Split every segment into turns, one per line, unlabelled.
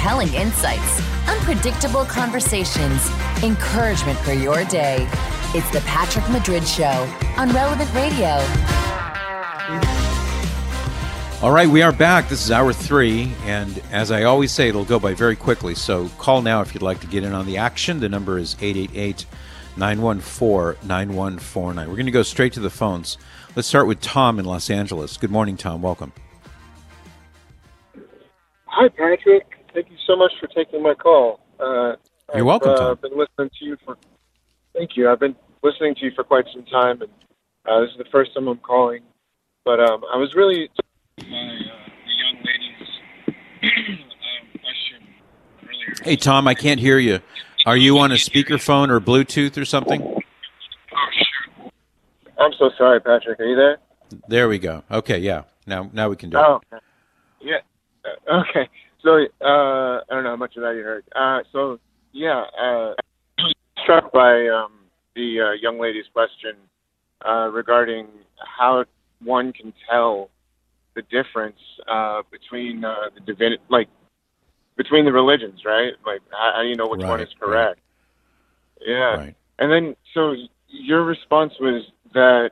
compelling insights, unpredictable conversations, encouragement for your day. It's the Patrick Madrid Show on Relevant Radio.
All right, we are back. This is hour 3, and as I always say, it'll go by very quickly, so call now if you'd like to get in on the action. The number is 888-914-9149. We're going to go straight to the phones. Let's start with Tom in Los Angeles. Good morning, Tom. Welcome.
Hi, Patrick. Thank you so much for taking my call.
You're welcome, Tom.
I've been listening to you for... Thank you. I've been listening to you for quite some time, and this is the first time I'm calling. But I was really... the young lady's question earlier.
Hey, Tom, I can't hear you. Are you on a speakerphone or Bluetooth or something?
Oh, shoot. I'm so sorry, Patrick. Are you there?
There we go. Okay, yeah. Now we can do it.
Oh, okay. Yeah. Okay. So, I don't know how much of that you heard. Struck by the young lady's question regarding how one can tell the difference between between the religions, right? Like, how do you know which one is correct? Right. Yeah. Right. And then, so your response was that,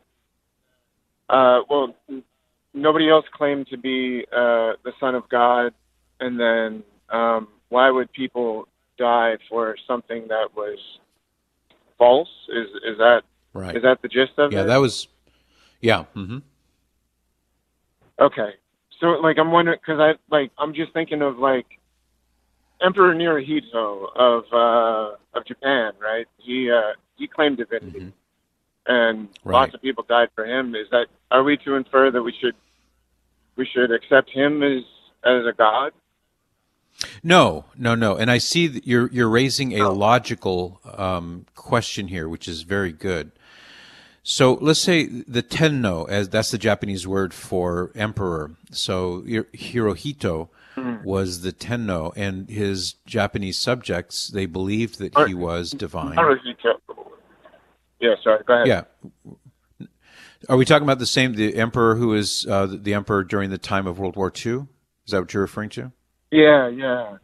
nobody else claimed to be the Son of God, and then why would people die for something that was false? Is that right? Is that the gist of it?
Yeah, that was. Yeah. Mm-hmm.
Okay, so like I'm wondering because I'm just thinking of like Emperor Naruhito of Japan, right? He claimed divinity, and lots of people died for him. Are we to infer that we should accept him as a god?
No. And I see that you're raising a logical question here, which is very good. So let's say the Tenno, as that's the Japanese word for emperor. So Hirohito was the Tenno, and his Japanese subjects, they believed that he was divine.
Yeah, sorry, go ahead.
Yeah. Are we talking about the emperor who is the emperor during the time of World War II? Is that what you're referring to?
Yeah.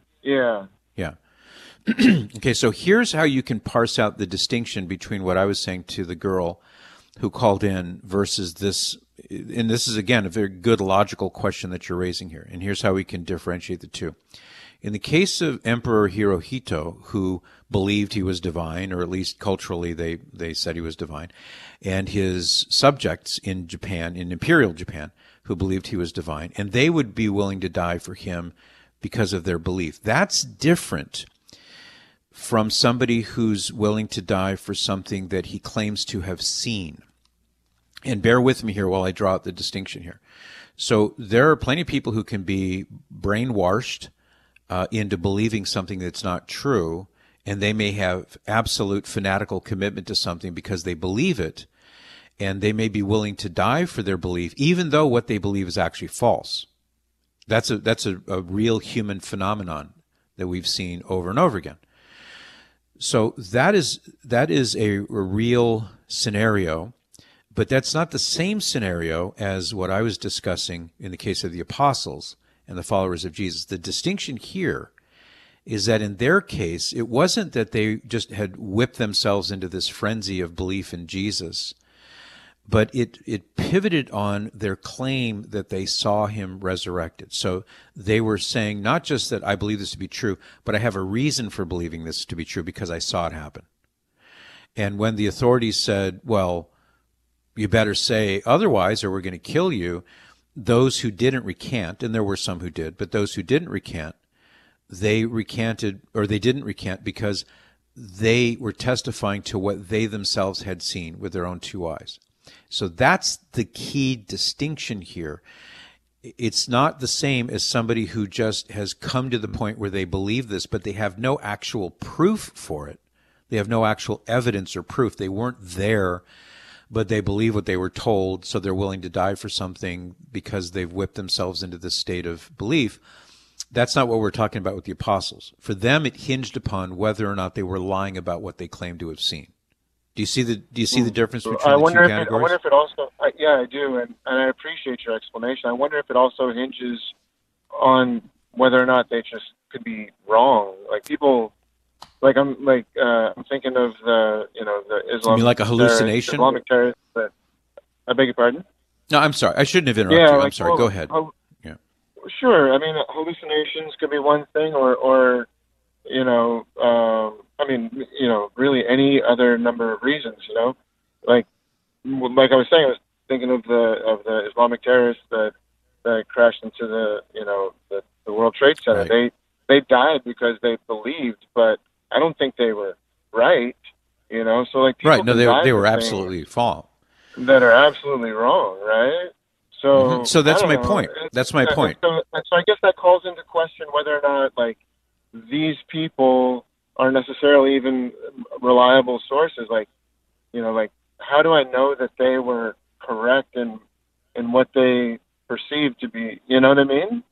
Okay, so here's how you can parse out the distinction between what I was saying to the girl who called in versus this. And this is, again, a very good logical question that you're raising here. And here's how we can differentiate the two. In the case of Emperor Hirohito, who believed he was divine, or at least culturally they said he was divine, and his subjects in Japan, in Imperial Japan, who believed he was divine, and they would be willing to die for him because of their belief. That's different from somebody who's willing to die for something that he claims to have seen. And bear with me here while I draw out the distinction here. So there are plenty of people who can be brainwashed into believing something that's not true, and they may have absolute fanatical commitment to something because they believe it, and they may be willing to die for their belief, even though what they believe is actually false. That's a real human phenomenon that we've seen over and over again. So that is a real scenario, but that's not the same scenario as what I was discussing in the case of the apostles and the followers of Jesus. The distinction here is that in their case, it wasn't that they just had whipped themselves into this frenzy of belief in Jesus, but it pivoted on their claim that they saw him resurrected. So they were saying not just that I believe this to be true, but I have a reason for believing this to be true because I saw it happen. And when the authorities said, well, you better say otherwise or we're going to kill you, those who didn't recant, and there were some who did, but those who didn't recant, they recanted, or they didn't recant because they were testifying to what they themselves had seen with their own two eyes. So that's the key distinction here. It's not the same as somebody who just has come to the point where they believe this, but they have no actual proof for it. They have no actual evidence or proof. They weren't there, but they believe what they were told, so they're willing to die for something because they've whipped themselves into this state of belief. That's not what we're talking about with the apostles. For them, it hinged upon whether or not they were lying about what they claimed to have seen. Do you see the difference between the two categories?
I wonder if it also, I do, and I appreciate your explanation. I wonder if it also hinges on whether or not they just could be wrong. Like people, like I'm thinking of the Islamic.
You mean like a hallucination?
Islamic terrorists. But I beg your pardon.
No, I'm sorry. I shouldn't have interrupted you. I'm sorry. Go ahead.
Yeah. Sure. I mean, hallucinations could be one thing, or really any other number of reasons. Like I was saying, I was thinking of the Islamic terrorists that crashed into the World Trade Center.
Right.
They died because they believed, but I don't think they were right. So like people
right. No, they were absolutely false.
That are absolutely wrong, right? So
So that's my point. That's my point.
So I guess that calls into question whether or not like these people are necessarily even reliable sources. Like how do I know that they were correct in what they perceived to be? You know what I mean?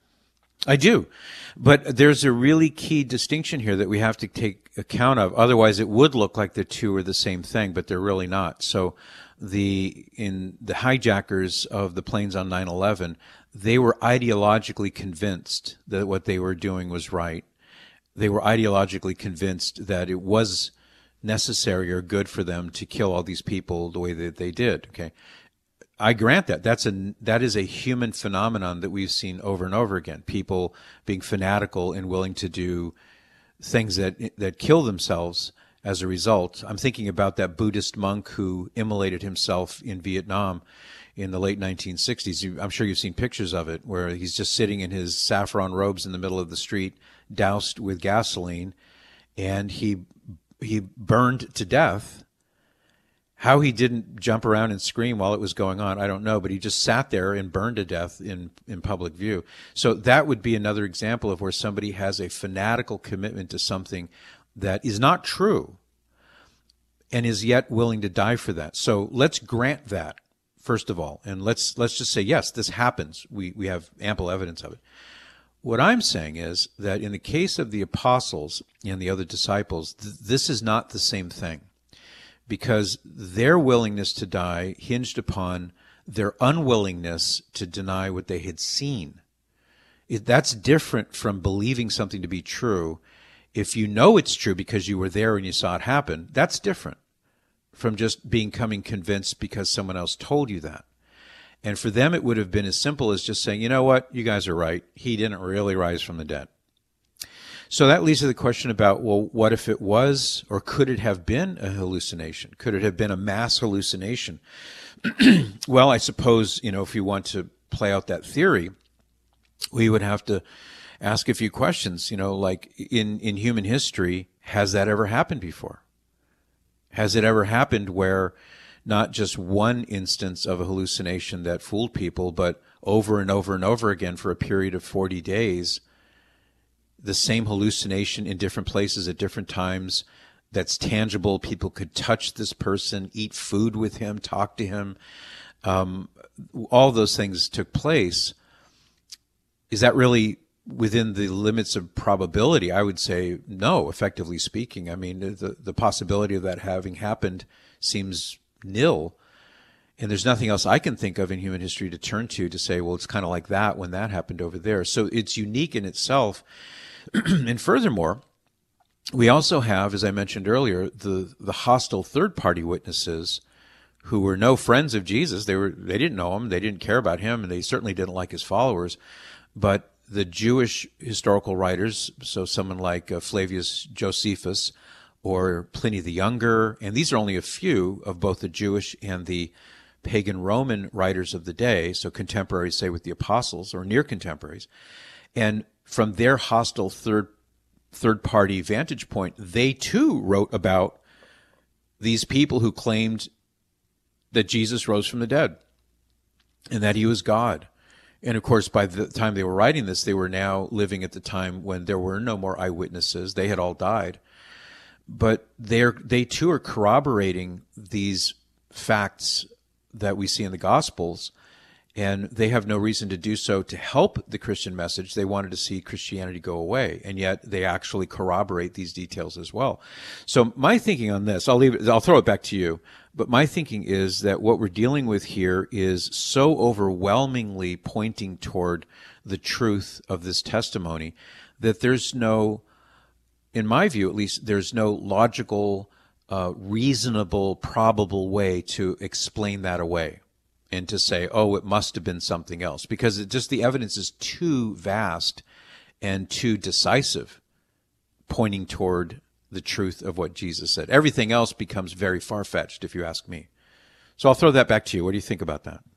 I do. But there's a really key distinction here that we have to take account of. Otherwise, it would look like the two are the same thing, but they're really not. So the hijackers of the planes on 9/11, they were ideologically convinced that what they were doing was right. They were ideologically convinced that it was necessary or good for them to kill all these people the way that they did. Okay. I grant that. That is a human phenomenon that we've seen over and over again. People being fanatical and willing to do things that kill themselves as a result. I'm thinking about that Buddhist monk who immolated himself in Vietnam in the late 1960s. I'm sure you've seen pictures of it, where he's just sitting in his saffron robes in the middle of the street, doused with gasoline, and he burned to death. How he didn't jump around and scream while it was going on, I don't know, but he just sat there and burned to death in public view. So that would be another example of where somebody has a fanatical commitment to something that is not true and is yet willing to die for that. So let's grant that, first of all, and let's just say, yes, this happens. We have ample evidence of it. What I'm saying is that in the case of the apostles and the other disciples, this is not the same thing, because their willingness to die hinged upon their unwillingness to deny what they had seen. That's different from believing something to be true. If you know it's true because you were there and you saw it happen, that's different from just becoming convinced because someone else told you that. And for them, it would have been as simple as just saying, you know what, you guys are right. He didn't really rise from the dead. So that leads to the question about, well, what if it was, or could it have been a hallucination? Could it have been a mass hallucination? Well, I suppose, if you want to play out that theory, we would have to ask a few questions, like in human history, has that ever happened before? Has it ever happened where not just one instance of a hallucination that fooled people, but over and over and over again for a period of 40 days, the same hallucination in different places at different times that's tangible? People could touch this person, eat food with him, talk to him. All those things took place. Is that really within the limits of probability? I would say no, effectively speaking. I mean, the possibility of that having happened seems nil. And there's nothing else I can think of in human history to turn to say, well, it's kind of like that when that happened over there. So it's unique in itself. And furthermore, we also have, as I mentioned earlier, the hostile third-party witnesses who were no friends of Jesus. They didn't know him, they didn't care about him, and they certainly didn't like his followers. But the Jewish historical writers, so someone like Flavius Josephus or Pliny the Younger, and these are only a few of both the Jewish and the pagan Roman writers of the day, so contemporaries, say, with the apostles, or near contemporaries. And from their hostile third-party vantage point, they too wrote about these people who claimed that Jesus rose from the dead and that he was God. And of course, by the time they were writing this, they were now living at the time when there were no more eyewitnesses. They had all died. But they too are corroborating these facts that we see in the Gospels, and they have no reason to do so to help the Christian message. They wanted to see Christianity go away, and yet they actually corroborate these details as well. So my thinking on this, I'll throw it back to you, but my thinking is that what we're dealing with here is so overwhelmingly pointing toward the truth of this testimony that there's no, in my view at least, there's no logical, reasonable, probable way to explain that away and to say, oh, it must have been something else, because the evidence is too vast and too decisive, pointing toward the truth of what Jesus said. Everything else becomes very far-fetched, if you ask me. So I'll throw that back to you. What do you think about that?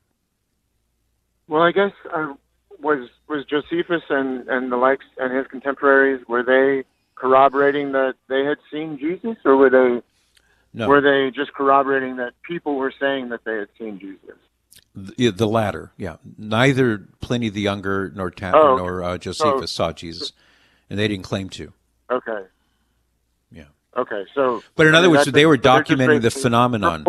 Well, I guess was Josephus and the likes and his contemporaries, were they corroborating that they had seen Jesus, or were they just corroborating that people were saying that they had seen Jesus?
The latter, yeah. Neither Pliny the Younger nor Josephus saw Jesus, and they didn't claim to.
Okay.
Yeah.
Okay. So,
but in other words, they were documenting the phenomenon.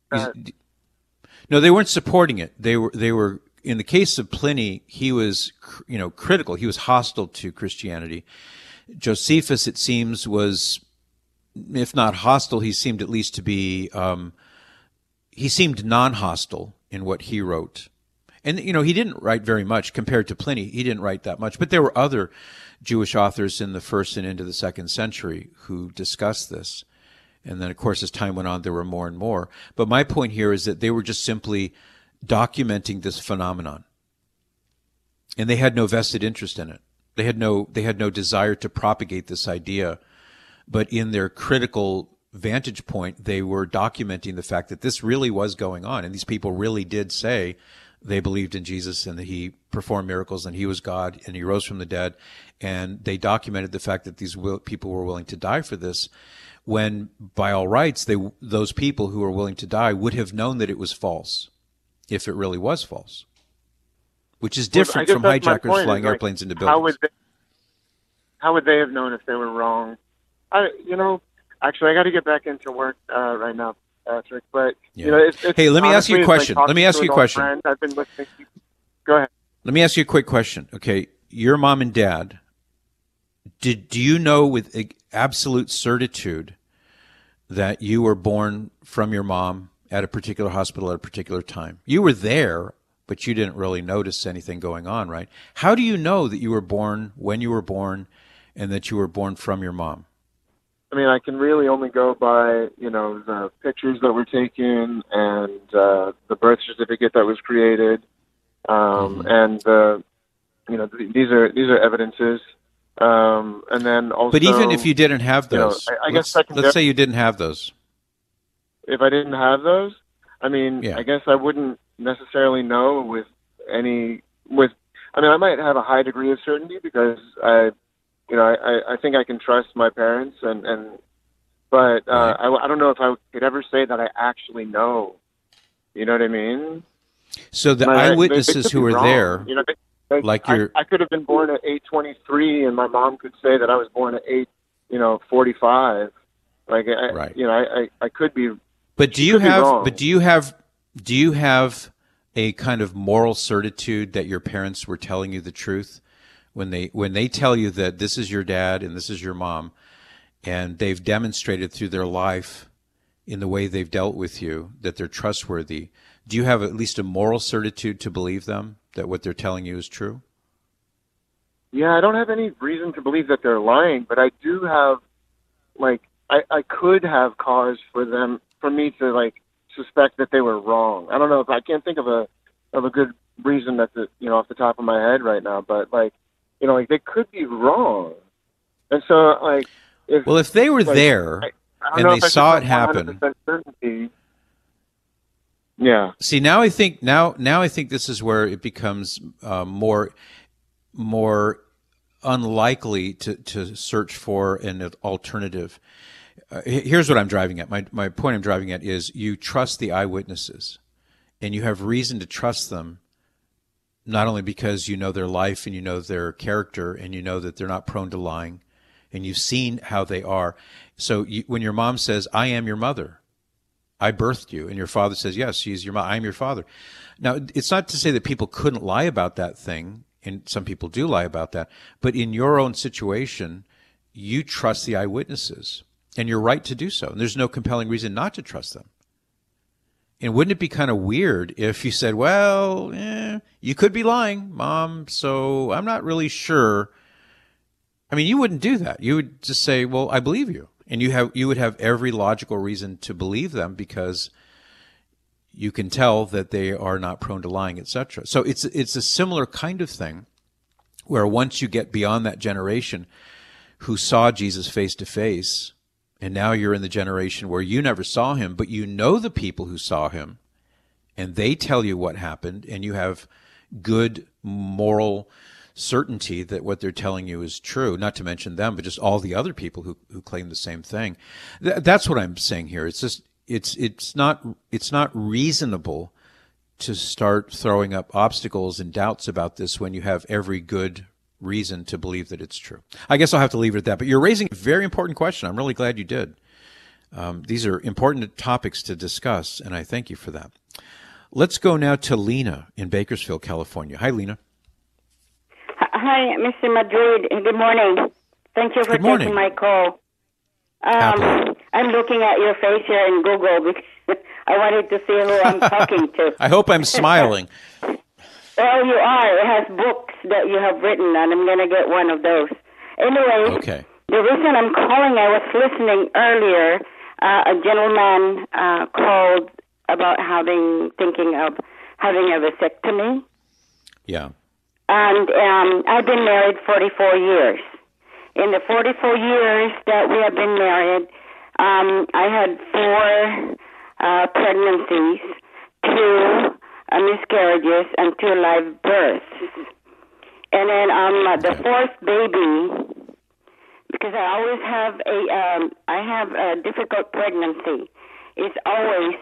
No, they weren't supporting it. They were. In the case of Pliny, he was, critical. He was hostile to Christianity. Josephus, it seems, was, if not hostile, he seemed at least to be. He seemed non-hostile in what he wrote. And, he didn't write very much compared to Pliny. He didn't write that much. But there were other Jewish authors in the 1st and into the 2nd century who discussed this. And then, of course, as time went on, there were more and more. But my point here is that they were just simply documenting this phenomenon. And they had no vested interest in it. They had no desire to propagate this idea. But in their critical vantage point, they were documenting the fact that this really was going on, and these people really did say they believed in Jesus and that he performed miracles and he was God and he rose from the dead, and they documented the fact that these people were willing to die for this, when by all rights those people who were willing to die would have known that it was false if it really was false, which is different from hijackers flying airplanes into buildings.
How would they have known if they were wrong? Actually, I got to get back into work right now, Patrick. But
hey, let me ask you a question.
I've been listening. Go ahead.
Let me ask you a quick question. Okay, your mom and dad. Do you know with absolute certitude that you were born from your mom at a particular hospital at a particular time? You were there, but you didn't really notice anything going on, right? How do you know that you were born when you were born, and that you were born from your mom?
I mean, I can really only go by, the pictures that were taken and the birth certificate that was created, and these are evidences, and then also.
But even if you didn't have those, let's say you didn't have those.
If I didn't have those, I mean, I guess I wouldn't necessarily know I might have a high degree of certainty because I think I can trust my parents, but I don't know if I could ever say that I actually know. You know what I mean?
So the eyewitnesses who were there,
I could have been born at 8:23, and my mom could say that I was born at 8:45. I could be.
But do you have? But do you have a kind of moral certitude that your parents were telling you the truth? When they tell you that this is your dad and this is your mom, and they've demonstrated through their life in the way they've dealt with you that they're trustworthy, do you have at least a moral certitude to believe them, that what they're telling you is true?
Yeah, I don't have any reason to believe that they're lying, but I do have, I could have cause for me to suspect that they were wrong. I don't know, I can't think of a good reason off the top of my head right now, but they could be wrong. And so,
if they were there and they saw it happen. Yeah. See, now I think this is where it becomes more unlikely to search for an alternative. Here's what I'm driving at. My point I'm driving at is you trust the eyewitnesses, and you have reason to trust them. Not only because you know their life and you know their character and you know that they're not prone to lying and you've seen how they are. So when your mom says, I am your mother, I birthed you, and your father says, yes, she's your mom, I am your father. Now, it's not to say that people couldn't lie about that thing, and some people do lie about that, but in your own situation, you trust the eyewitnesses, and you're right to do so. And there's no compelling reason not to trust them. And wouldn't it be kind of weird if you said, you could be lying, Mom, so I'm not really sure I mean, you wouldn't do that. You would just say, well, I believe you. And you would have every logical reason to believe them because you can tell that they are not prone to lying, etc. So it's a similar kind of thing where once you get beyond that generation who saw Jesus face to face, and now you're in the generation where you never saw him, but you know the people who saw him, and they tell you what happened, and you have good moral certainty that what they're telling you is true, not to mention them, but just all the other people who claim the same thing. That's what I'm saying here. It's just it's not reasonable to start throwing up obstacles and doubts about this when you have every good reason to believe that it's true. I guess I'll have to leave it at that. But you're raising a very important question. I'm really glad you did. These are important topics to discuss, and I thank you for that. Let's go now to Lena in Bakersfield, California. Hi, Lena.
Hi, Mr. Madrid. Good morning. Thank you for taking my call. I'm looking at your face here in Google because I wanted to see who I'm talking to.
I hope I'm smiling.
Well, you are. It has books that you have written, and I'm going to get one of those. Anyway,
okay.
The reason I'm calling, I was listening earlier. A gentleman called about thinking of having a vasectomy.
Yeah.
And I've been married 44 years. In the 44 years that we have been married, I had 4 pregnancies, 2 miscarriages, and 2 live births. And then the 4th baby, because I always have a difficult pregnancy. It's always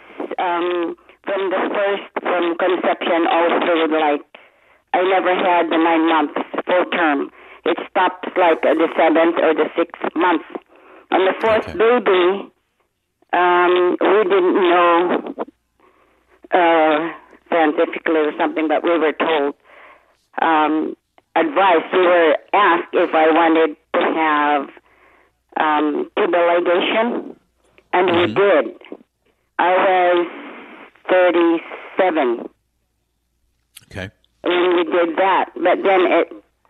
from conception all through, like, I never had the 9 months full term. It stops like the 7th or the 6th month. On the 4th baby, we didn't know scientifically or something, but we were told advice. We were asked if I wanted to have tubal ligation, and we did. I was 37.
Okay.
When we did that, but then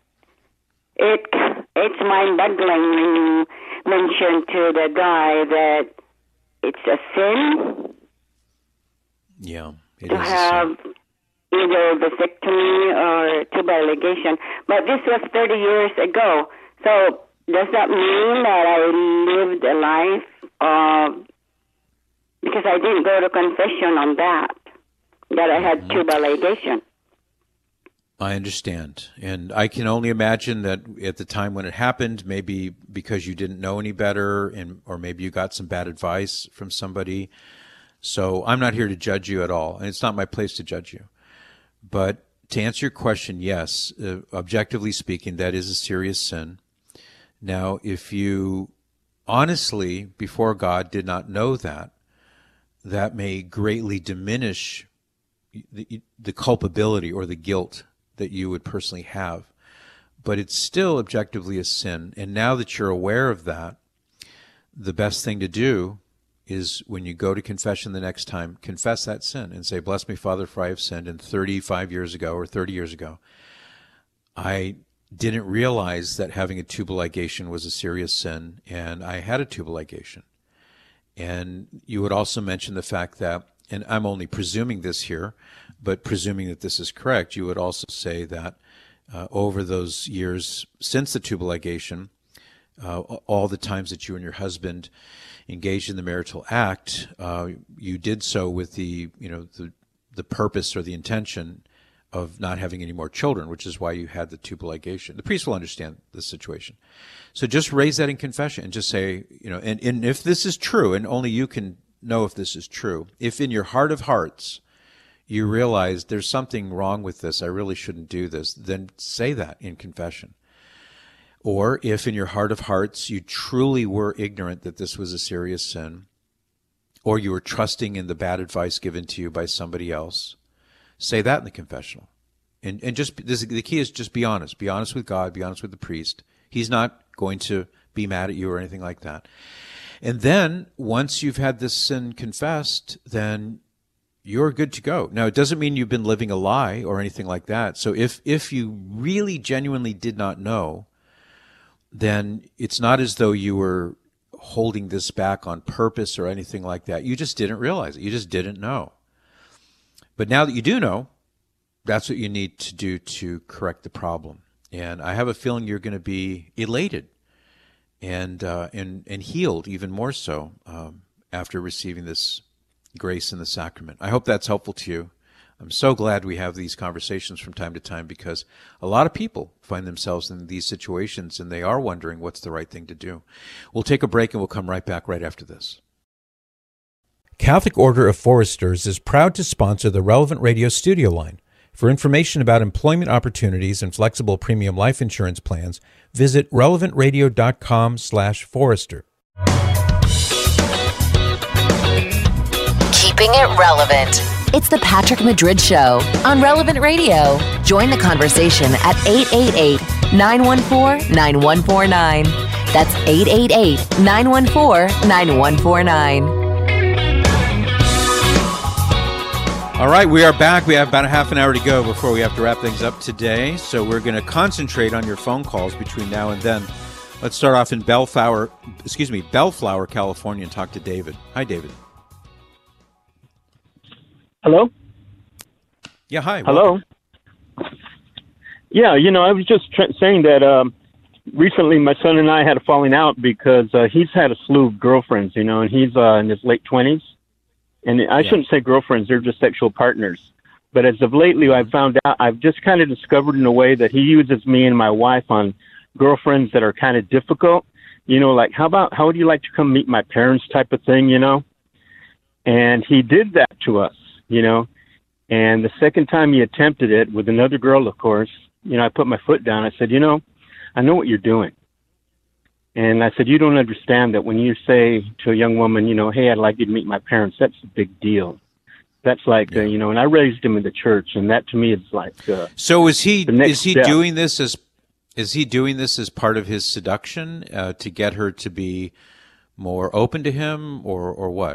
it's mind-boggling when you mention to the guy that it's a sin.
Yeah,
to have either vasectomy or tubal ligation. But this was 30 years ago. So does that mean that I lived a life because I didn't go to confession on that I had tubal ligation?
I understand. And I can only imagine that at the time when it happened, maybe because you didn't know any better or maybe you got some bad advice from somebody. So I'm not here to judge you at all, and it's not my place to judge you. But to answer your question, yes, objectively speaking, that is a serious sin. Now, if you honestly, before God, did not know that, that may greatly diminish the culpability or the guilt that you would personally have. But it's still objectively a sin. And now that you're aware of that, the best thing to do is when you go to confession the next time, confess that sin and say, "Bless me, Father, for I have sinned. And 35 years ago or 30 years ago, I didn't realize that having a tubal ligation was a serious sin, and I had a tubal ligation." And you would also mention the fact that, and I'm only presuming this here, but presuming that this is correct, you would also say that over those years since the tubal ligation, all the times that you and your husband engaged in the marital act, you did so with the purpose or the intention of not having any more children, which is why you had the tubal ligation. The priest will understand the situation. So just raise that in confession and just say, and if this is true, and only you can know if this is true, if in your heart of hearts you realize there's something wrong with this, I really shouldn't do this, then say that in confession. Or if in your heart of hearts you truly were ignorant that this was a serious sin, or you were trusting in the bad advice given to you by somebody else, say that in the confessional. And just the key is just be honest. Be honest with God, be honest with the priest. He's not going to be mad at you or anything like that. And then once you've had this sin confessed, then you're good to go. Now, it doesn't mean you've been living a lie or anything like that. So if you really genuinely did not know, then it's not as though you were holding this back on purpose or anything like that. You just didn't realize it. You just didn't know. But now that you do know, that's what you need to do to correct the problem. And I have a feeling you're going to be elated and healed even more so after receiving this grace in the sacrament. I hope that's helpful to you. I'm so glad we have these conversations from time to time, because a lot of people find themselves in these situations and they are wondering what's the right thing to do. We'll take a break and we'll come right back right after this. Catholic Order of Foresters is proud to sponsor the Relevant Radio studio line. For information about employment opportunities and flexible premium life insurance plans, visit relevantradio.com/Forester.
Keeping it relevant. It's the Patrick Madrid Show on Relevant Radio. Join the conversation at 888-914-9149. That's 888-914-9149.
All right, we are back. We have about a half an hour to go before we have to wrap things up today. So we're going to concentrate on your phone calls between now and then. Let's start off in Bellflower, California, and talk to David. Hi, David.
Hello?
Yeah, hi.
Hello?
Welcome.
Yeah, I was just saying that recently my son and I had a falling out because he's had a slew of girlfriends, and he's in his late 20s. And I shouldn't say girlfriends, they're just sexual partners. But as of lately, I've found out, I've just kind of discovered in a way that he uses me and my wife on girlfriends that are kind of difficult. Like, how would you like to come meet my parents type of thing, And he did that to us. And the second time he attempted it with another girl, of course, I put my foot down. I said, I know what you're doing. And I said, you don't understand that when you say to a young woman, hey, I'd like you to meet my parents, that's a big deal. That's like, and I raised him in the church, and that to me is like.
So is he doing this as part of his seduction to get her to be more open to him, or what?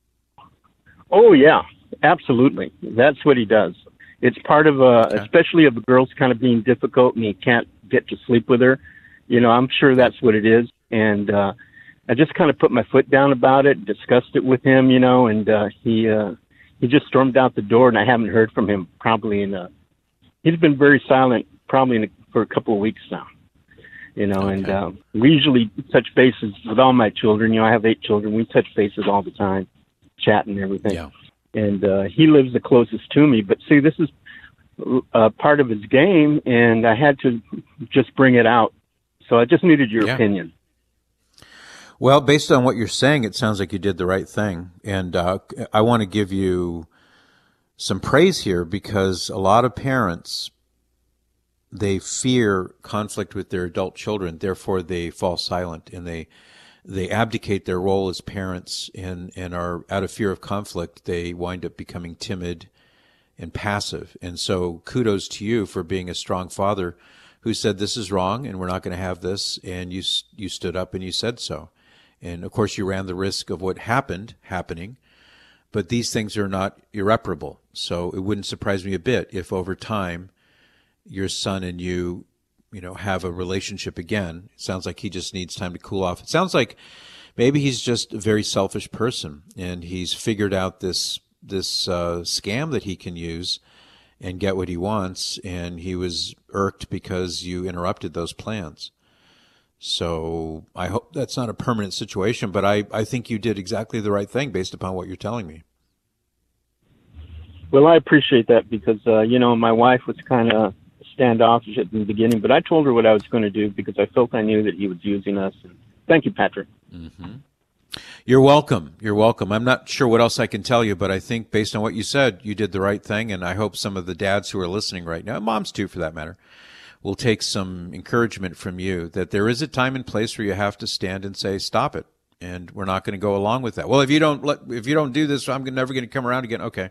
Oh yeah. Absolutely. That's what he does. It's part of, especially if a girl's kind of being difficult and he can't get to sleep with her. I'm sure that's what it is. And I just kind of put my foot down about it, discussed it with him, and he just stormed out the door, and I haven't heard from him probably he's been very silent probably for a couple of weeks now, and we usually touch bases with all my children. I have 8 children. We touch bases all the time, chat and everything.
Yeah.
And he lives the closest to me. But see, this is part of his game, and I had to just bring it out. So I just needed your opinion.
Well, based on what you're saying, it sounds like you did the right thing. And I want to give you some praise here, because a lot of parents, they fear conflict with their adult children. Therefore, they fall silent, and they abdicate their role as parents and are out of fear of conflict. They wind up becoming timid and passive. And so kudos to you for being a strong father who said, this is wrong and we're not going to have this. And you stood up and you said so. And of course you ran the risk of what happening, but these things are not irreparable. So it wouldn't surprise me a bit if over time your son and you have a relationship again. It sounds like he just needs time to cool off. It sounds like maybe he's just a very selfish person, and he's figured out this scam that he can use and get what he wants, and he was irked because you interrupted those plans. So I hope that's not a permanent situation, but I think you did exactly the right thing based upon what you're telling me.
Well, I appreciate that because, my wife was kind of standoffish at the beginning, but I told her what I was going to do because I felt I knew that he was using us. And thank you, Patrick.
Mm-hmm. You're welcome. You're welcome. I'm not sure what else I can tell you, but I think based on what you said, you did the right thing. And I hope some of the dads who are listening right now, moms too for that matter, will take some encouragement from you that there is a time and place where you have to stand and say, stop it. And we're not going to go along with that. Well, if you don't do this, I'm never going to come around again. Okay.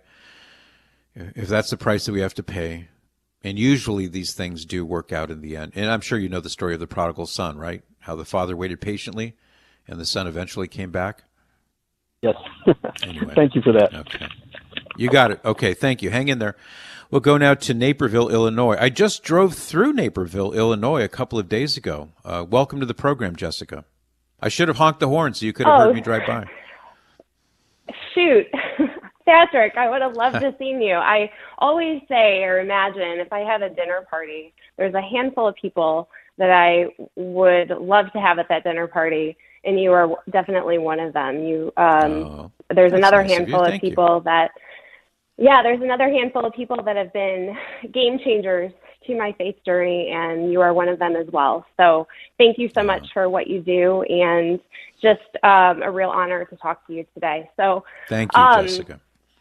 If that's the price that we have to pay. And usually these things do work out in the end. And I'm sure you know the story of the prodigal son, right? How the father waited patiently and the son eventually came back.
Yes.
Anyway.
Thank you for that.
Okay. You got it. Okay. Thank you. Hang in there. We'll go now to Naperville, Illinois. I just drove through Naperville, Illinois a couple of days ago. Welcome to the program, Jessica. I should have honked the horn so you could have heard me drive by.
Shoot. Patrick, I would have loved to seen you. I always say or imagine if I had a dinner party, there's a handful of people that I would love to have at that dinner party, and you are definitely one of them. There's another handful of people that have been game changers to my faith journey, and you are one of them as well. So thank you so much for what you do, and just a real honor to talk to you today. So
thank you, Jessica.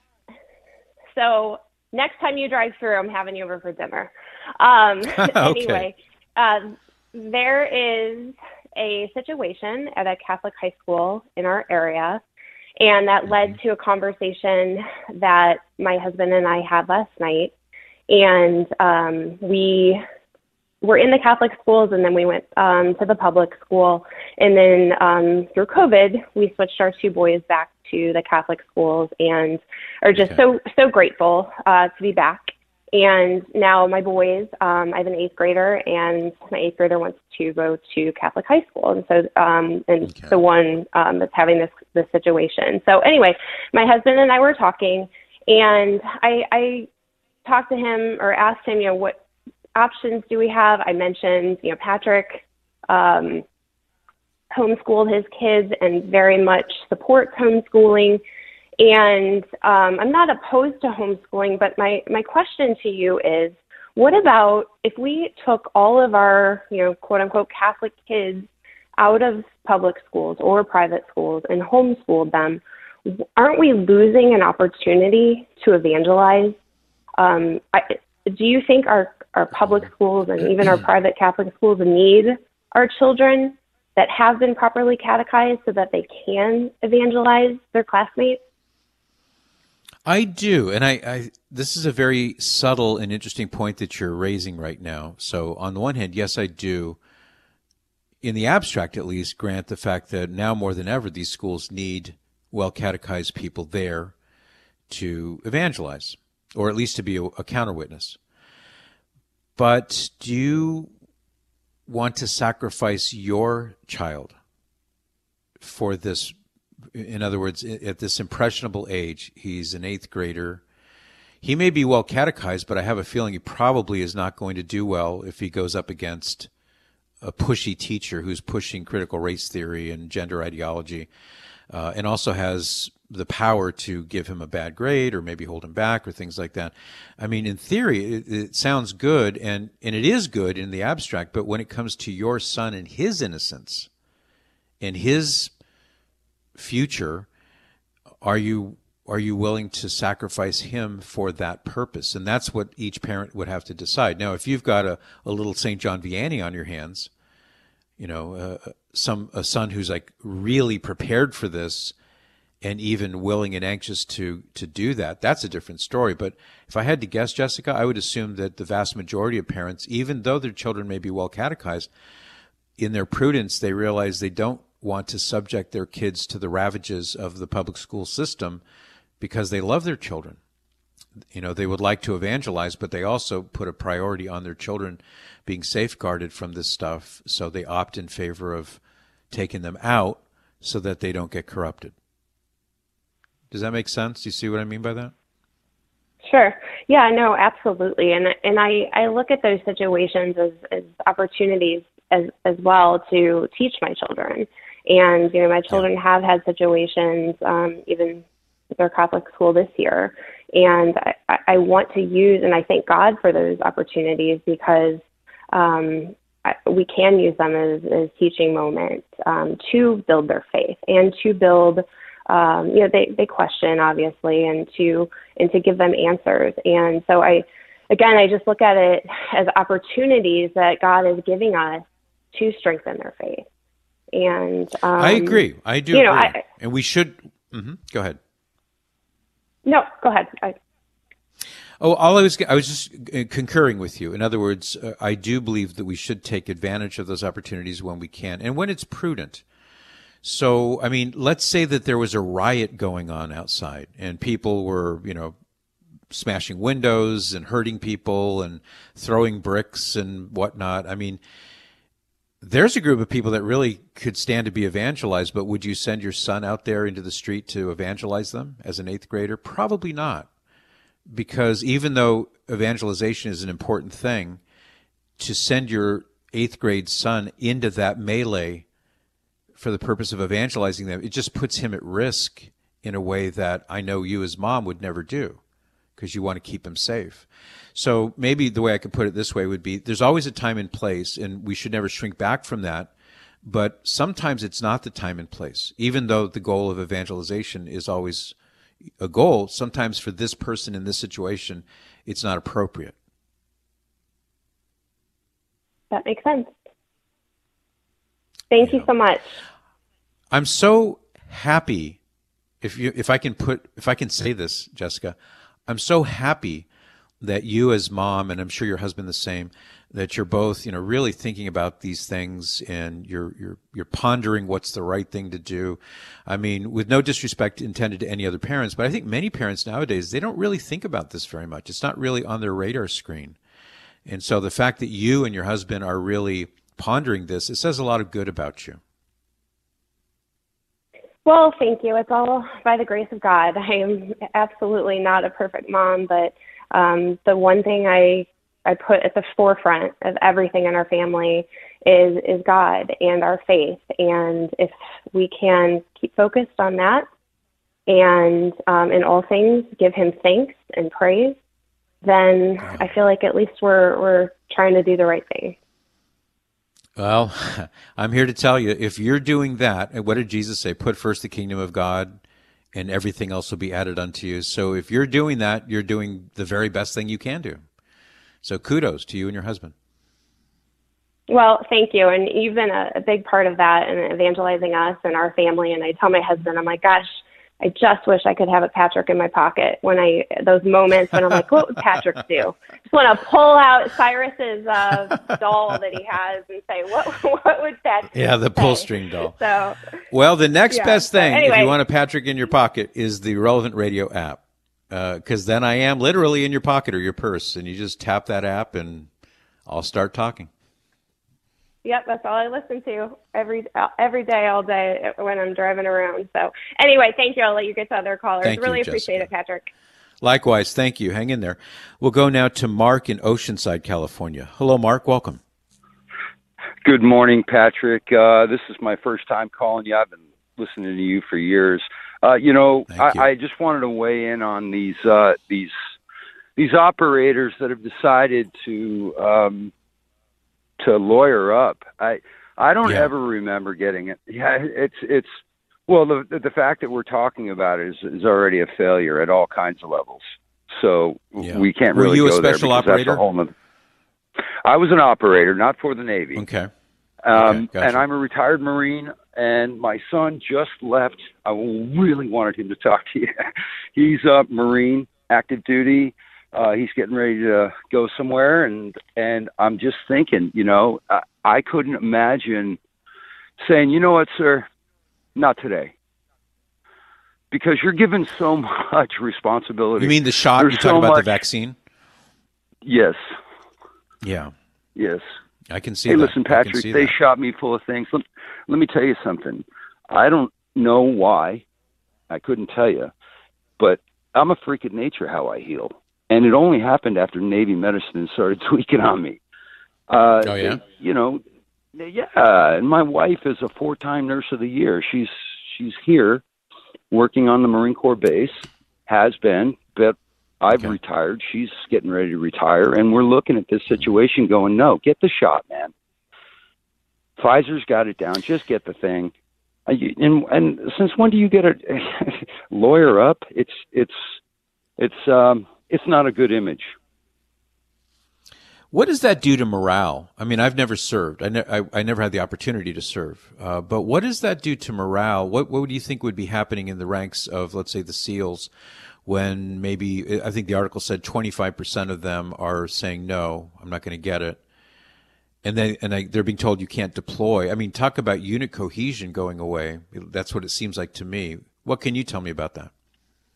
So next time you drive through, I'm having you over for dinner.
Okay.
Anyway, there is a situation at a Catholic high school in our area, and that led to a conversation that my husband and I had last night. And we were in the Catholic schools, and then we went to the public school. And then through COVID, we switched our two boys back to the Catholic schools, and are just so grateful to be back. And now my boys, I have an 8th grader, and my 8th grader wants to go to Catholic high school. And so, the one that's having this situation. So anyway, my husband and I were talking, and I talked to him or asked him, what options do we have? I mentioned, Patrick homeschooled his kids and very much supports homeschooling. And I'm not opposed to homeschooling, but my question to you is, what about if we took all of our, quote unquote, Catholic kids out of public schools or private schools and homeschooled them? Aren't we losing an opportunity to evangelize? Do you think our public schools and even our private Catholic schools need our children that have been properly catechized so that they can evangelize their classmates?
I do, and I this is a very subtle and interesting point that you're raising right now. So on the one hand, yes, I do, in the abstract at least, grant the fact that now more than ever these schools need well-catechized people there to evangelize, or at least to be a counter-witness. But do you want to sacrifice your child for this? In other words, at this impressionable age, he's an 8th grader. He may be well catechized, but I have a feeling he probably is not going to do well if he goes up against a pushy teacher who's pushing critical race theory and gender ideology, and also has the power to give him a bad grade or maybe hold him back or things like that. I mean, in theory, it sounds good, and it is good in the abstract, but when it comes to your son and his innocence and his future, are you willing to sacrifice him for that purpose? And that's what each parent would have to decide. Now, if you've got a little St. John Vianney on your hands, a son who's like really prepared for this and even willing and anxious to do that, that's a different story. But if I had to guess, Jessica, I would assume that the vast majority of parents, even though their children may be well catechized, in their prudence, they realize they don't want to subject their kids to the ravages of the public school system because they love their children. They would like to evangelize, but they also put a priority on their children being safeguarded from this stuff, so they opt in favor of taking them out so that they don't get corrupted. Does that make sense? Do you see what I mean by that?
Sure. Yeah, no, absolutely. And I look at those situations as opportunities as well to teach my children. And, my children have had situations, even with their Catholic school this year. And I want to use, and I thank God for those opportunities because we can use them as teaching moments to build their faith and to build, they question, obviously, and to give them answers. And so I just look at it as opportunities that God is giving us to strengthen their faith. And
I agree. I do agree. And we should. Go ahead.
No, go ahead.
I was just concurring with you. In other words, I do believe that we should take advantage of those opportunities when we can and when it's prudent. So, I mean, let's say that there was a riot going on outside and people were, smashing windows and hurting people and throwing bricks and whatnot. I mean, there's a group of people that really could stand to be evangelized, but would you send your son out there into the street to evangelize them as an 8th grader? Probably not. Because even though evangelization is an important thing, to send your 8th grade son into that melee for the purpose of evangelizing them, it just puts him at risk in a way that I know you as mom would never do, because you want to keep him safe. So maybe the way I could put it this way would be, there's always a time and place, and we should never shrink back from that. But sometimes it's not the time and place. Even though the goal of evangelization is always a goal, sometimes for this person in this situation, it's not appropriate.
That makes sense. Thank you so much.
I'm so happy, if I can say this, Jessica, I'm so happy that you as mom, and I'm sure your husband the same, that you're both, really thinking about these things, and you're pondering what's the right thing to do. I mean, with no disrespect intended to any other parents, but I think many parents nowadays, they don't really think about this very much. It's not really on their radar screen. And so the fact that you and your husband are really pondering this, it says a lot of good about you.
Well, thank you. It's all by the grace of God. I am absolutely not a perfect mom, but the one thing I put at the forefront of everything in our family is God and our faith. And if we can keep focused on that and in all things give him thanks and praise, then I feel like at least we're trying to do the right thing.
Well, I'm here to tell you, if you're doing that, and what did Jesus say? Put first the kingdom of God, and everything else will be added unto you. So if you're doing that, you're doing the very best thing you can do. So kudos to you and your husband.
Well, thank you. And you've been a big part of that and evangelizing us and our family. And I tell my husband, I'm like, gosh, I just wish I could have a Patrick in my pocket those moments when I'm like, what would Patrick do? Just want to pull out Cyrus's doll that he has and say, what would Patrick
Yeah, the
say?
pull string doll.
So,
well, the next best thing,
anyway,
if you want a Patrick in your pocket, is the Relevant Radio app. Because then I am literally in your pocket or your purse, and you just tap that app and I'll start talking.
Yep, that's all I listen to every day, all day when I'm driving around. So anyway, thank you. I'll let you get to other callers.
Thank you,
really appreciate it, Patrick.
Likewise, thank you. Hang in there. We'll go now to Mark in Oceanside, California. Hello, Mark. Welcome.
Good morning, Patrick. This is my first time calling you. I've been listening to you for years. I just wanted to weigh in on these operators that have decided to lawyer up. I don't ever remember getting it. Yeah, it's well, the fact that we're talking about it is already a failure at all kinds of levels. So we can't really go there. Were you a special operator? I was an operator, not for the Navy.
Okay.
Gotcha. And I'm a retired Marine, and my son just left. I really wanted him to talk to you. He's a Marine, active duty. He's getting ready to go somewhere, and I'm just thinking, I couldn't imagine saying, you know what, sir, not today. Because you're given so much responsibility.
You mean the shot? You're talking about the vaccine?
Yes.
Yeah.
Yes.
I can see
that.
Hey,
listen, Patrick, they shot me full of things. Let me tell you something. I don't know why. I couldn't tell you. But I'm a freak of nature how I heal. And it only happened after Navy medicine started tweaking on me.
Oh, yeah?
Yeah. And my wife is a 4-time Nurse of the Year. She's here working on the Marine Corps base, has been, but I've retired. She's getting ready to retire. And we're looking at this situation going, no, get the shot, man. Pfizer's got it down. Just get the thing. And since when do you get a lawyer up? It's not a good image.
What does that do to morale? I mean, I've never served. I never had the opportunity to serve. But what does that do to morale? What would you think would be happening in the ranks of, let's say, the SEALs, when maybe, I think the article said 25% of them are saying, no, I'm not going to get it. And they're being told you can't deploy. I mean, talk about unit cohesion going away. That's what it seems like to me. What can you tell me about that?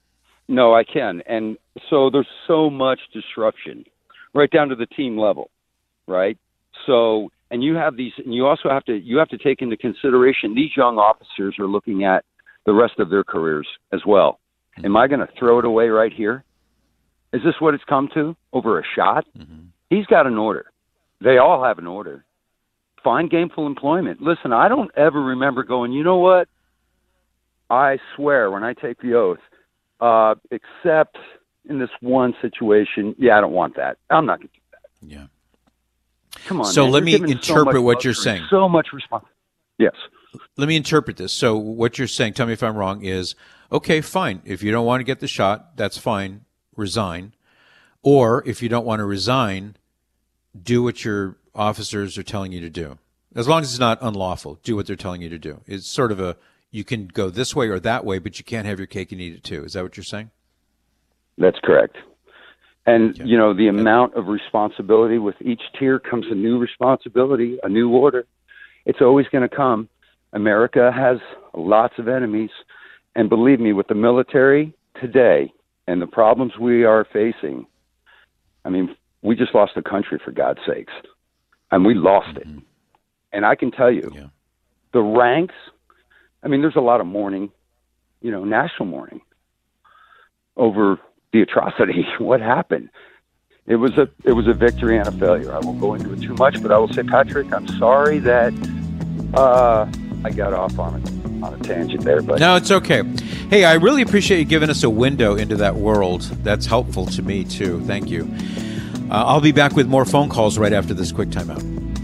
No, I can. And so there's so much disruption right down to the team level, right? So, and you have these, and you also have to take into consideration these young officers are looking at the rest of their careers as well. Mm-hmm. Am I going to throw it away right here? Is this what it's come to over a shot? Mm-hmm. He's got an order. They all have an order. Find gainful employment. Listen, I don't ever remember going, you know what? I swear when I take the oath, except in this one situation, I don't want that. I'm not going to do that.
Yeah.
Come on.
So
man.
let me interpret what you're saying.
So much responsibility. Yes.
Let me interpret this. So what you're saying, tell me if I'm wrong, is, okay, fine. If you don't want to get the shot, that's fine. Resign. Or if you don't want to resign, do what your officers are telling you to do. As long as it's not unlawful, do what they're telling you to do. It's sort of you can go this way or that way, but you can't have your cake and eat it too. Is that what you're saying?
That's correct. And, the amount of responsibility with each tier comes a new responsibility, a new order. It's always going to come. America has lots of enemies. And believe me, with the military today and the problems we are facing, I mean, we just lost the country, for God's sakes. And we lost it. And I can tell you, the ranks, I mean, there's a lot of mourning, national mourning over the atrocity. What happened? It was a victory and a failure. I won't go into it too much, but I will say, Patrick, I'm sorry that I got off on a tangent there. But
no, it's okay. Hey, I really appreciate you giving us a window into that world. That's helpful to me, too. Thank you. I'll be back with more phone calls right after this quick timeout.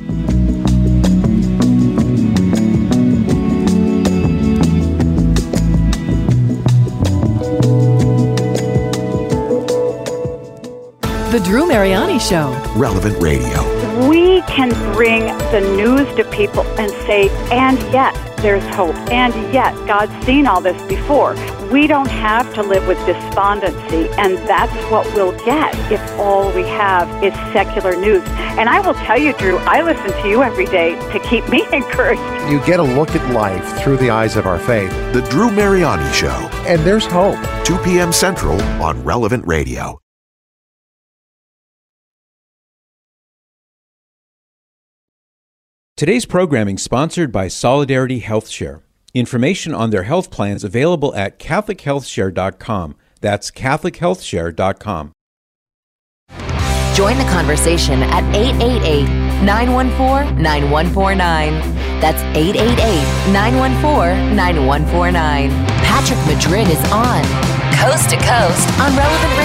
The Drew Mariani Show.
Relevant Radio.
We can bring the news to people and say, and yet there's hope. And yet God's seen all this before. We don't have to live with despondency. And that's what we'll get if all we have is secular news. And I will tell you, Drew, I listen to you every day to keep me encouraged.
You get a look at life through the eyes of our faith. The Drew Mariani Show. And there's hope. 2 p.m. Central on Relevant Radio.
Today's programming sponsored by Solidarity HealthShare. Information on their health plans available at CatholicHealthShare.com. That's CatholicHealthShare.com.
Join the conversation at 888-914-9149. That's 888-914-9149. Patrick Madrid is on Coast to Coast on Relevant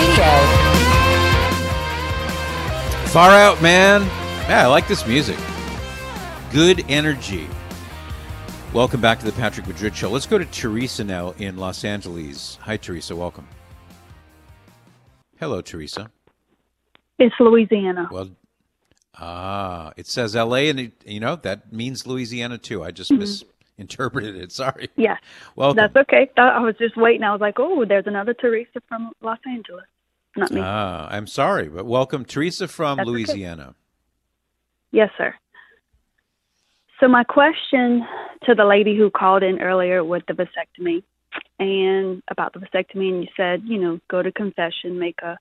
Radio.
Far out, man. Yeah, I like this music. Good energy. Welcome back to the Patrick Madrid Show. Let's go to Teresa now in Los Angeles. Hi, Teresa. Welcome. Hello, Teresa.
It's Louisiana.
Well, it says L.A., and that means Louisiana, too. I just misinterpreted it. Sorry.
Yeah.
Welcome.
That's okay. I was just waiting. I was like, oh, there's another Teresa from Los Angeles. Not me.
I'm sorry, but welcome, Teresa from
That's
Louisiana.
Okay. Yes, sir. So my question to the lady who called in earlier with the vasectomy and about the vasectomy, and you said, go to confession, make a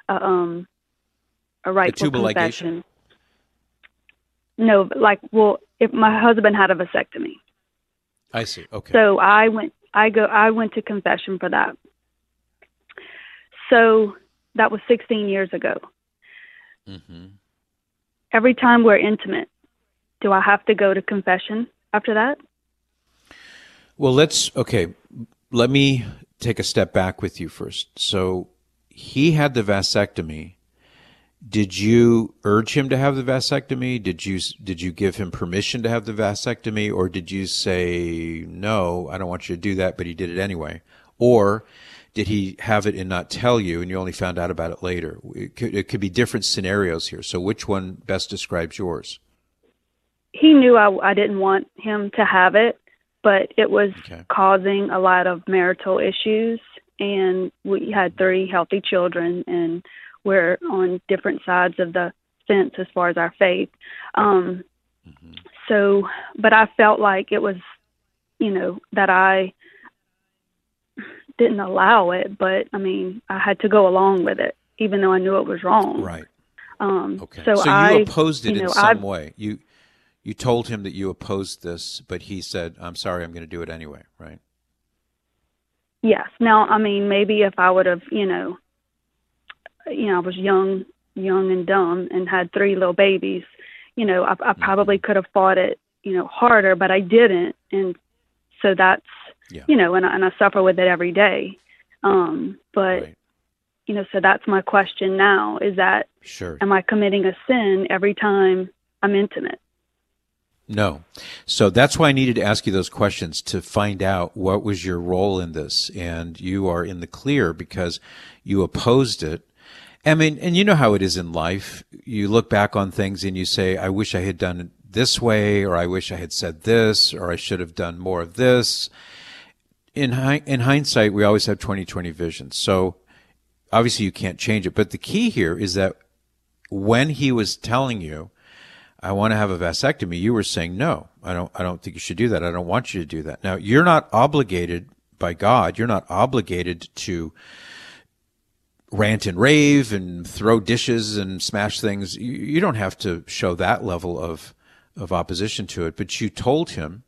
rightful confession. No, if my husband had a vasectomy.
I see. Okay.
So I went to confession for that. So that was 16 years ago. Mm-hmm. Every time we're intimate, do I have to go to confession after that?
Well, let me take a step back with you first. So he had the vasectomy. Did you urge him to have the vasectomy? Did you give him permission to have the vasectomy? Or did you say, no, I don't want you to do that, but he did it anyway? Or did he have it and not tell you and you only found out about it later? It could be different scenarios here. So which one best describes yours?
He knew I didn't want him to have it, but it was causing a lot of marital issues, and we had 3 healthy children, and we're on different sides of the fence as far as our faith. So, but I felt like it was, that didn't allow it, but I mean, I had to go along with it, even though I knew it was wrong.
Right.
Okay.
So you opposed it in some way. You told him that you opposed this, but he said, "I'm sorry, I'm going to do it anyway." Right.
Yes. Now, I mean, maybe if I would have, I was young and dumb and had 3 little babies, I probably could have fought it, harder, but I didn't. And so that's, and I suffer with it every day. But, so that's my question now, is that, am I committing a sin every time I'm intimate?
No. So that's why I needed to ask you those questions, to find out what was your role in this. And you are in the clear because you opposed it. I mean, and you know how it is in life. You look back on things and you say, I wish I had done it this way, or I wish I had said this, or I should have done more of this. In hindsight, we always have 20/20 vision. So obviously you can't change it. But the key here is that when he was telling you, I want to have a vasectomy, you were saying, no, I don't think you should do that. I don't want you to do that. Now, you're not obligated by God. You're not obligated to rant and rave and throw dishes and smash things. You don't have to show that level of opposition to it. But you told him,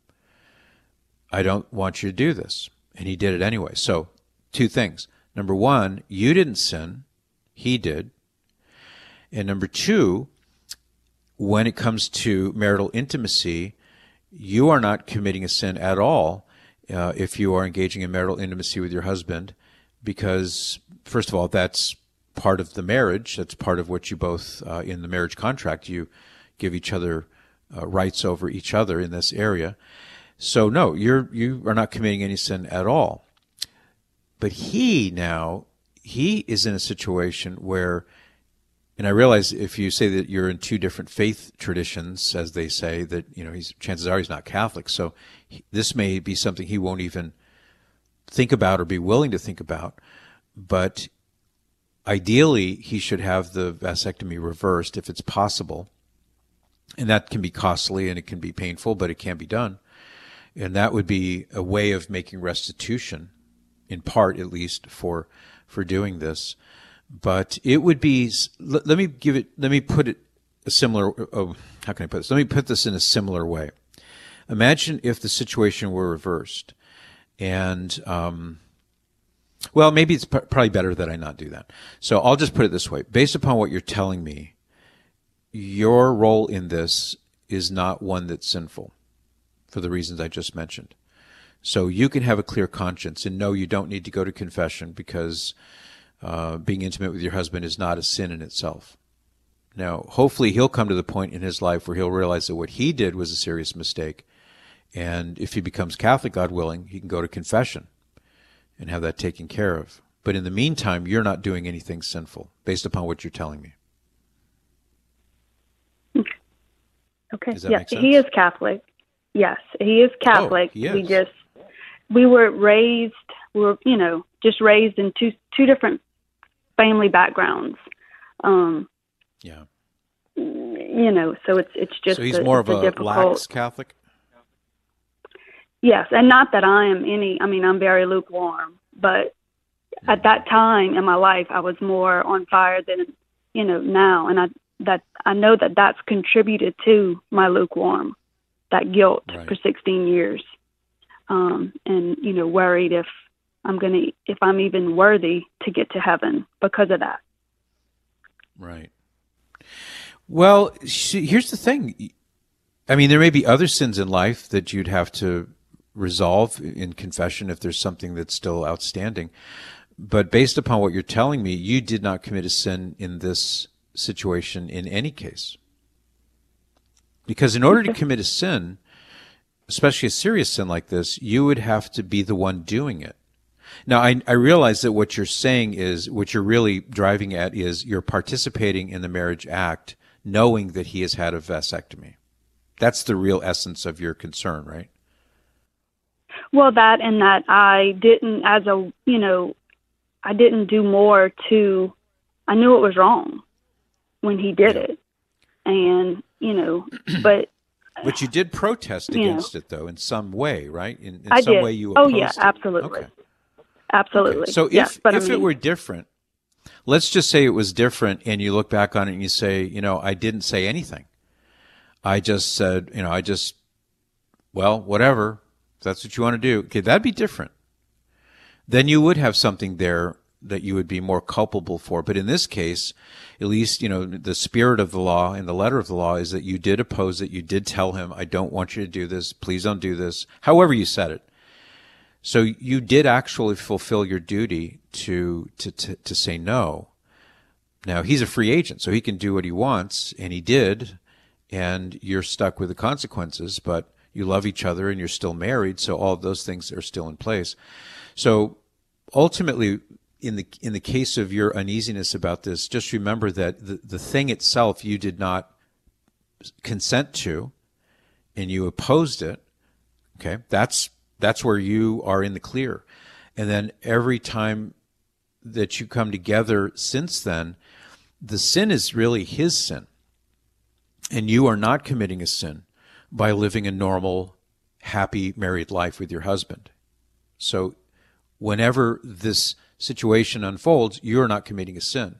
I don't want you to do this. And he did it anyway. So 2 things. Number 1, you didn't sin. He did. And number 2, when it comes to marital intimacy, you are not committing a sin at all if you are engaging in marital intimacy with your husband, because, first of all, that's part of the marriage. That's part of what you both, in the marriage contract, you give each other rights over each other in this area. So, no, you are not committing any sin at all. But he is in a situation where, and I realize if you say that you're in 2 different faith traditions, as they say, that, chances are he's not Catholic. So this may be something he won't even think about or be willing to think about. But ideally, he should have the vasectomy reversed if it's possible. And that can be costly and it can be painful, but it can be done. And that would be a way of making restitution, in part at least, for doing this. But it would be, let me put it a similar, how can I put this? Let me put this in a similar way. Imagine if the situation were reversed and, well, maybe it's probably better that I not do that. So I'll just put it this way. Based upon what you're telling me, your role in this is not one that's sinful for the reasons I just mentioned. So you can have a clear conscience and know you don't need to go to confession because being intimate with your husband is not a sin in itself. Now, hopefully he'll come to the point in his life where he'll realize that what he did was a serious mistake. And if he becomes Catholic, God willing, he can go to confession and have that taken care of. But in the meantime, you're not doing anything sinful based upon what you're telling me.
Okay.
Does that
yes,
make sense?
He is Catholic. Yes, he is Catholic.
Oh, he is.
We were raised in two different family backgrounds.
Yeah.
So it's just.
So he's more of a lax Catholic?
Yes, and not that I'm very lukewarm, but at that time in my life, I was more on fire than, now. And I know that that's contributed to my lukewarm, that guilt for 16 years. And, worried if I'm even worthy to get to heaven because of that.
Right. Well, here's the thing. I mean, there may be other sins in life that you'd have to resolve in confession if there's something that's still outstanding. But based upon what you're telling me, you did not commit a sin in this situation in any case. Because in order to commit a sin, especially a serious sin like this, you would have to be the one doing it. Now, I realize that what you're saying is, what you're really driving at is you're participating in the marriage act knowing that he has had a vasectomy. That's the real essence of your concern, right?
Well, that and that I didn't, I didn't do more to, I knew it was wrong when he did it. And, but.
But you did protest against it, though, in some way, right? In
I
some
did.
way you opposed it.
Absolutely.
Okay.
Absolutely.
Okay. So if it were different, let's just say it was different and you look back on it and you say, I didn't say anything. I just said, well, whatever. If that's what you want to do. Okay, that'd be different. Then you would have something there that you would be more culpable for. But in this case, at least, the spirit of the law and the letter of the law is that you did oppose it. You did tell him, I don't want you to do this. Please don't do this. However you said it. So you did actually fulfill your duty to say no. Now, he's a free agent, so he can do what he wants, and he did, and you're stuck with the consequences, but you love each other and you're still married, so all of those things are still in place. So ultimately, in the case of your uneasiness about this, just remember that the thing itself you did not consent to, and you opposed it. Okay, that's where you are in the clear. And then every time that you come together since then, the sin is really his sin, and you are not committing a sin by living a normal, happy married life with your husband. So whenever this situation unfolds, you're not committing a sin.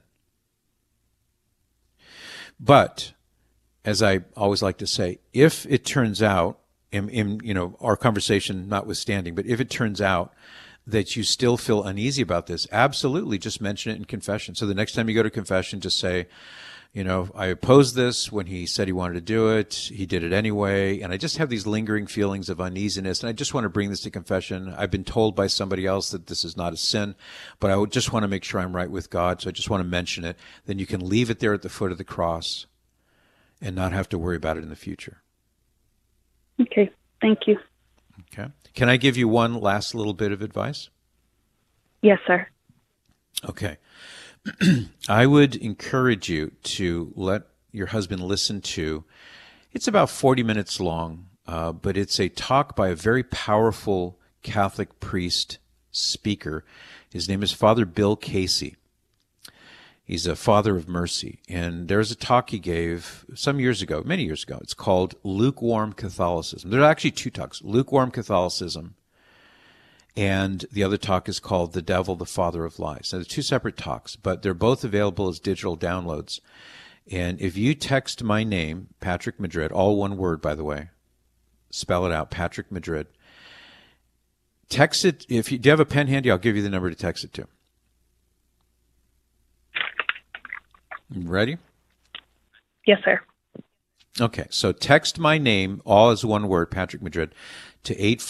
But, as I always like to say, if it turns out, in our conversation notwithstanding, but if it turns out that you still feel uneasy about this, absolutely just mention it in confession. So the next time you go to confession, just say, I opposed this when he said he wanted to do it. He did it anyway. And I just have these lingering feelings of uneasiness. And I just want to bring this to confession. I've been told by somebody else that this is not a sin, but I would just want to make sure I'm right with God. So I just want to mention it. Then you can leave it there at the foot of the cross and not have to worry about it in the future.
Okay. Thank you.
Okay. Can I give you one last little bit of advice?
Yes, sir.
Okay. I would encourage you to let your husband listen to, it's about 40 minutes long, but it's a talk by a very powerful Catholic priest speaker. His name is Father Bill Casey. He's a father of mercy. And there's a talk he gave some years ago, many years ago. It's called Lukewarm Catholicism. There are actually two talks, Lukewarm Catholicism, and the other talk is called The Devil, the Father of Lies. Now, they're two separate talks, but they're both available as digital downloads. And if you text my name, Patrick Madrid, all one word, by the way, spell it out, Patrick Madrid. Text it. Do you have a pen handy? I'll give you the number to text it to. Ready?
Yes, sir.
Okay, so text my name, all as one word, Patrick Madrid, to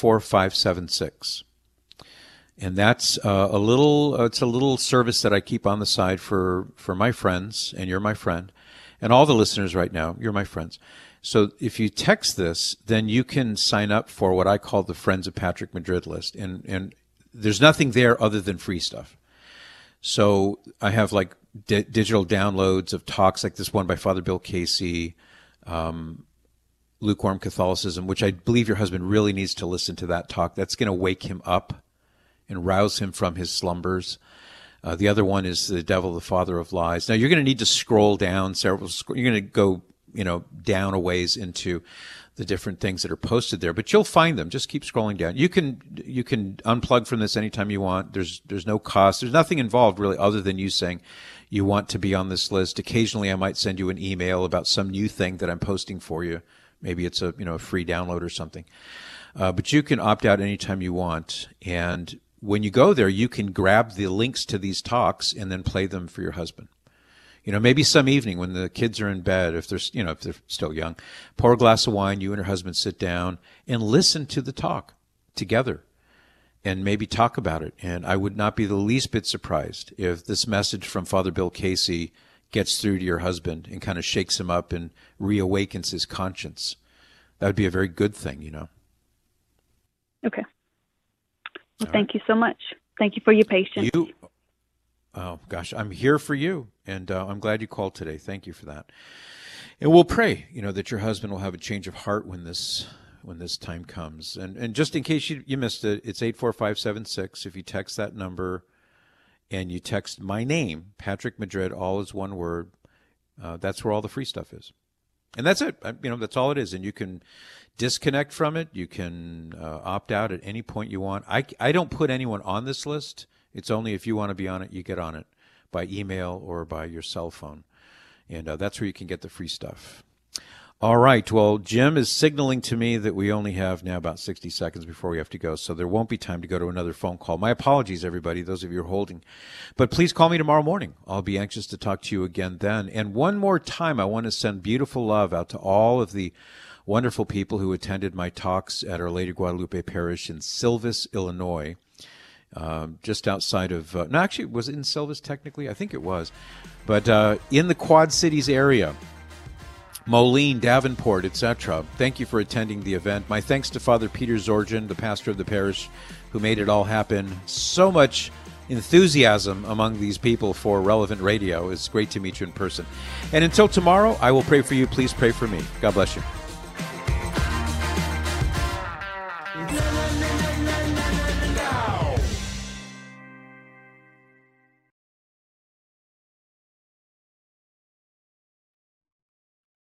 84576. And that's it's a little service that I keep on the side for my friends, and you're my friend, and all the listeners right now, you're my friends. So if you text this, then you can sign up for what I call the Friends of Patrick Madrid list, and there's nothing there other than free stuff. So I have like digital downloads of talks like this one by Father Bill Casey, Lukewarm Catholicism, which I believe your husband really needs to listen to that talk. That's going to wake him up and rouse him from his slumbers. The other one is The Devil, the Father of Lies. Now, you're going to need to scroll down several. You're going to go, down a ways into the different things that are posted there, but you'll find them. Just keep scrolling down. You can unplug from this anytime you want. There's no cost. There's nothing involved really, other than you saying you want to be on this list. Occasionally, I might send you an email about some new thing that I'm posting for you. Maybe it's a free download or something. But you can opt out anytime you want, and when you go there, you can grab the links to these talks and then play them for your husband. Maybe some evening when the kids are in bed, if they're still young, pour a glass of wine, you and her husband sit down and listen to the talk together and maybe talk about it. And I would not be the least bit surprised if this message from Father Bill Casey gets through to your husband and kind of shakes him up and reawakens his conscience. That would be a very good thing,
Okay. Well, thank you so much. Thank you for your patience.
Oh, gosh, I'm here for you, and I'm glad you called today. Thank you for that. And we'll pray, that your husband will have a change of heart when this time comes. And just in case you missed it, it's 84576. If you text that number and you text my name, Patrick Madrid, all is one word, that's where all the free stuff is. And that's it. That's all it is. And you can disconnect from it. You can opt out at any point you want. I don't put anyone on this list It's only if you want to be on it, you get on it by email or by your cell phone. And that's where you can get the free stuff. All right. Well, Jim is signaling to me that we only have now about 60 seconds before we have to go, so there won't be time to go to another phone call. My apologies, everybody, those of you who are holding. But please call me tomorrow morning. I'll be anxious to talk to you again then. And one more time, I want to send beautiful love out to all of the wonderful people who attended my talks at Our Lady Guadalupe Parish in Silvis, Illinois, just outside of, no, actually, was it in Silvis technically? I think it was. But in the Quad Cities area, Moline, Davenport, etc. Thank you for attending the event. My thanks to Father Peter Zorjan, the pastor of the parish, who made it all happen. So much enthusiasm among these people for Relevant Radio. It's great to meet you in person. And until tomorrow, I will pray for you. Please pray for me. God bless you.